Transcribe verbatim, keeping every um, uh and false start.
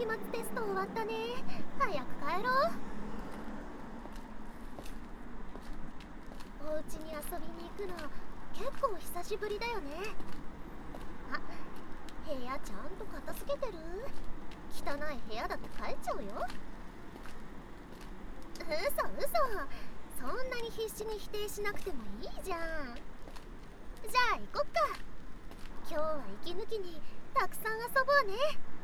末テスト終わったね。早く帰ろう。お家に遊びに行くの結構久しぶりだよね。あ、部屋ちゃんと片付けてる？汚い部屋だと帰っちゃうよ。嘘嘘、そんなに必死に否定しなくてもいいじゃん。じゃあ行こっか。今日は息抜きにたくさん遊ぼうね。